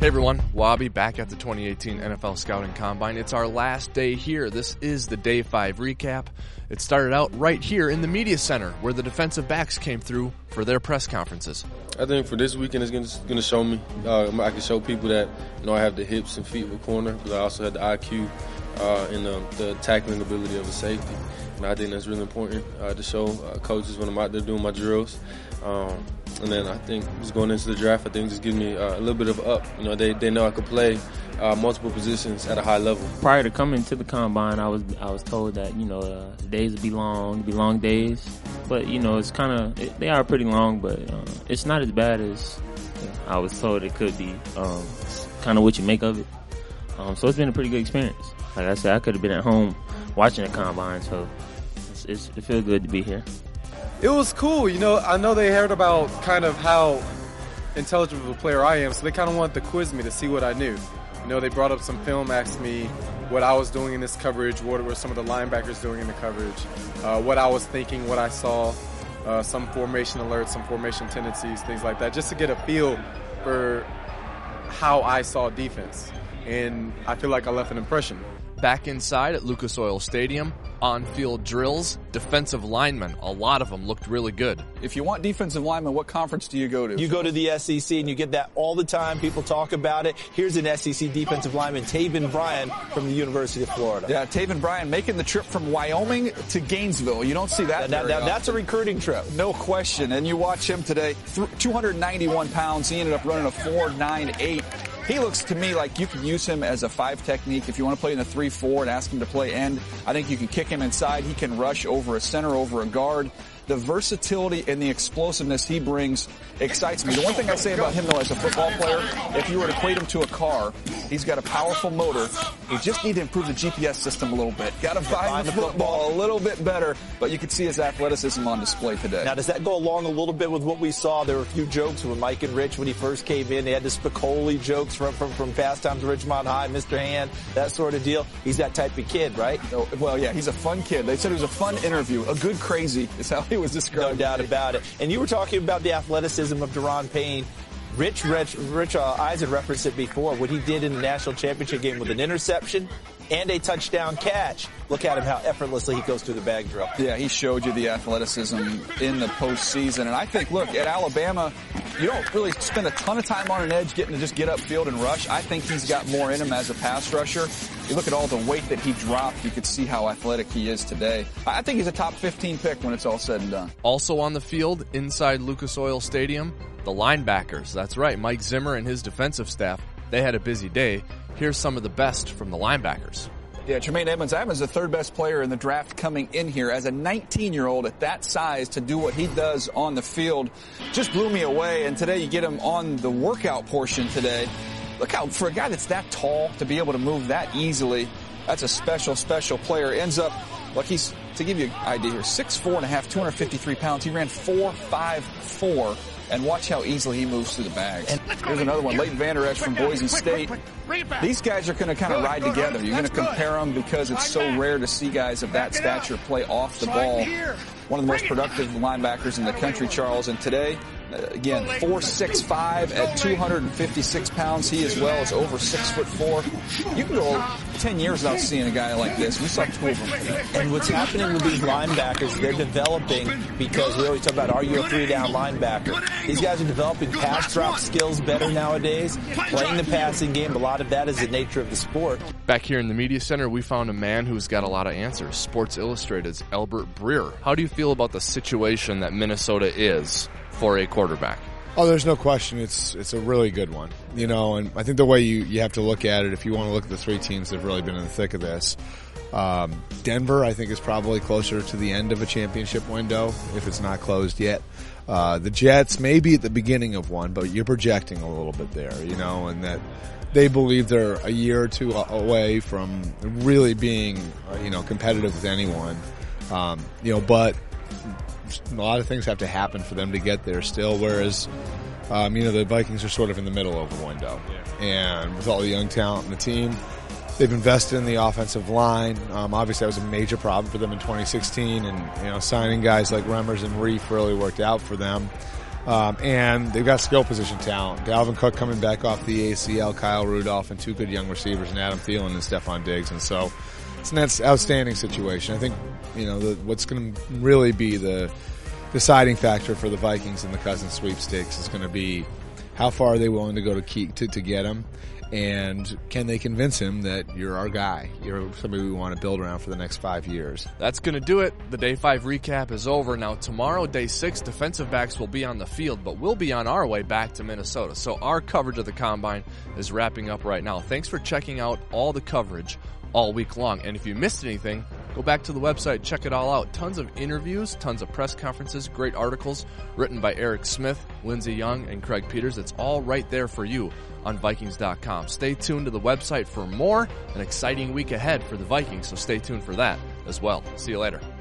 Hey everyone, Wabi back at the 2018 NFL Scouting Combine. It's our last day here. This is the Day 5 recap. It started out right here in the Media Center where the defensive backs came through for their press conferences. I think for this weekend it's going to show me. I can show people that I have the hips and feet of a corner, but I also have the IQ and the tackling ability of a safety. And I think that's really important to show coaches when I'm out there doing my drills. And then I think just going into the draft, I think just gives me a little bit of up. They know I could play multiple positions at a high level. Prior to coming to the combine, I was told that the days would be long days. But it's kind of they are pretty long, but it's not as bad as I was told it could be. Kind of what you make of it. So it's been a pretty good experience. Like I said, I could have been at home watching the combine, so it feels good to be here. It was cool. I know they heard about kind of how intelligent of a player I am, so they kind of wanted to quiz me to see what I knew. They brought up some film, asked me what I was doing in this coverage, what were some of the linebackers doing in the coverage, what I was thinking, what I saw, some formation alerts, some formation tendencies, things like that, just to get a feel for how I saw defense. And I feel like I left an impression. Back inside at Lucas Oil Stadium, on-field drills, defensive linemen, a lot of them looked really good. If you want defensive linemen, what conference do you go to? You go to the SEC, and you get that all the time. People talk about it. Here's an SEC defensive lineman, Taven Bryan from the University of Florida. Yeah, Taven Bryan making the trip from Wyoming to Gainesville. You don't see that very often. That's a recruiting trip. No question. And you watch him today, 291 pounds. He ended up running a 4.98. He looks to me like you can use him as a 5 technique. If you want to play in the 3-4 and ask him to play end, I think you can kick him inside. He can rush over a center, over a guard. The versatility and the explosiveness he brings excites me. The one thing I say about him, though, as a football player, if you were to equate him to a car, he's got a powerful motor. You just need to improve the GPS system a little bit. Got to find the football a little bit better, but you can see his athleticism on display today. Now, does that go along a little bit with what we saw? There were a few jokes with Mike and Rich when he first came in. They had the Spicoli jokes from Fast Times at Ridgemont High, Mr. Hand, that sort of deal. He's that type of kid, right? Oh, well, yeah, he's a fun kid. They said it was a fun interview. A good crazy is how he was described. No doubt about it. And you were talking about the athleticism of Daron Payne. Rich Eisen referenced it before, what he did in the national championship game with an interception and a touchdown catch. Look at him, how effortlessly he goes through the bag drill. Yeah, he showed you the athleticism in the postseason. And I think, look, at Alabama, you don't really spend a ton of time on an edge getting to just get upfield and rush. I think he's got more in him as a pass rusher. You look at all the weight that he dropped, you could see how athletic he is today. I think he's a top 15 pick when it's all said and done. Also on the field, inside Lucas Oil Stadium, the linebackers. That's right, Mike Zimmer and his defensive staff, they had a busy day. Here's some of the best from the linebackers. Yeah, Tremaine Edmunds-Adams is the third best player in the draft coming in here as a 19-year-old at that size to do what he does on the field. Just blew me away, and today you get him on the workout portion today. Look how, for a guy that's that tall, to be able to move that easily, that's a special, special player. Ends up, like he's, to give you an idea here, 6'4.5", 253 pounds. He ran 4.54. And watch how easily he moves through the bags. Here's another one, Leighton Vander Esch from Boise State. These guys are going to kind of ride together. You're going to compare them because it's so rare to see guys of that stature play off the ball. One of the most productive linebackers in the country, Charles. And today, again, 4'6'5" at 256 pounds. He as well is over 6'4". You can go 10 years without seeing a guy like this. We saw 2 of them. And what's happening with these linebackers, they're developing, because we always talk about, are you a 3-down linebacker? These guys are developing pass drop skills better nowadays, playing the passing game. A lot of that is the nature of the sport. Back here in the Media Center, we found a man who's got a lot of answers. Sports Illustrated's Albert Breer. How do you feel about the situation that Minnesota is for a quarterback? Oh, there's no question. It's a really good one. And I think the way you have to look at it, if you want to look at the 3 teams that have really been in the thick of this, Denver, I think, is probably closer to the end of a championship window, if it's not closed yet. The Jets may be at the beginning of one, but you're projecting a little bit there, and that they believe they're a year or 2 away from really being, competitive with anyone. But a lot of things have to happen for them to get there still, whereas, the Vikings are sort of in the middle of the window. And with all the young talent in the team, they've invested in the offensive line. Obviously, that was a major problem for them in 2016, and, signing guys like Remmers and Reif really worked out for them. And they've got skill position talent. Dalvin Cook coming back off the ACL, Kyle Rudolph, and two good young receivers in Adam Thielen and Stephon Diggs. And so it's an outstanding situation. I think, what's going to really be the deciding factor for the Vikings in the Cousins sweepstakes is going to be how far are they willing to go to get him, and can they convince him that you're our guy, you're somebody we want to build around for the next 5 years. That's going to do it. The Day 5 recap is over. Now tomorrow, Day 6, defensive backs will be on the field, but we'll be on our way back to Minnesota. So our coverage of the Combine is wrapping up right now. Thanks for checking out all the coverage all week long. And if you missed anything, go back to the website, check it all out. Tons of interviews, tons of press conferences, great articles written by Eric Smith, Lindsey Young, and Craig Peters. It's all right there for you on Vikings.com. Stay tuned to the website for more. An exciting week ahead for the Vikings, so stay tuned for that as well. See you later.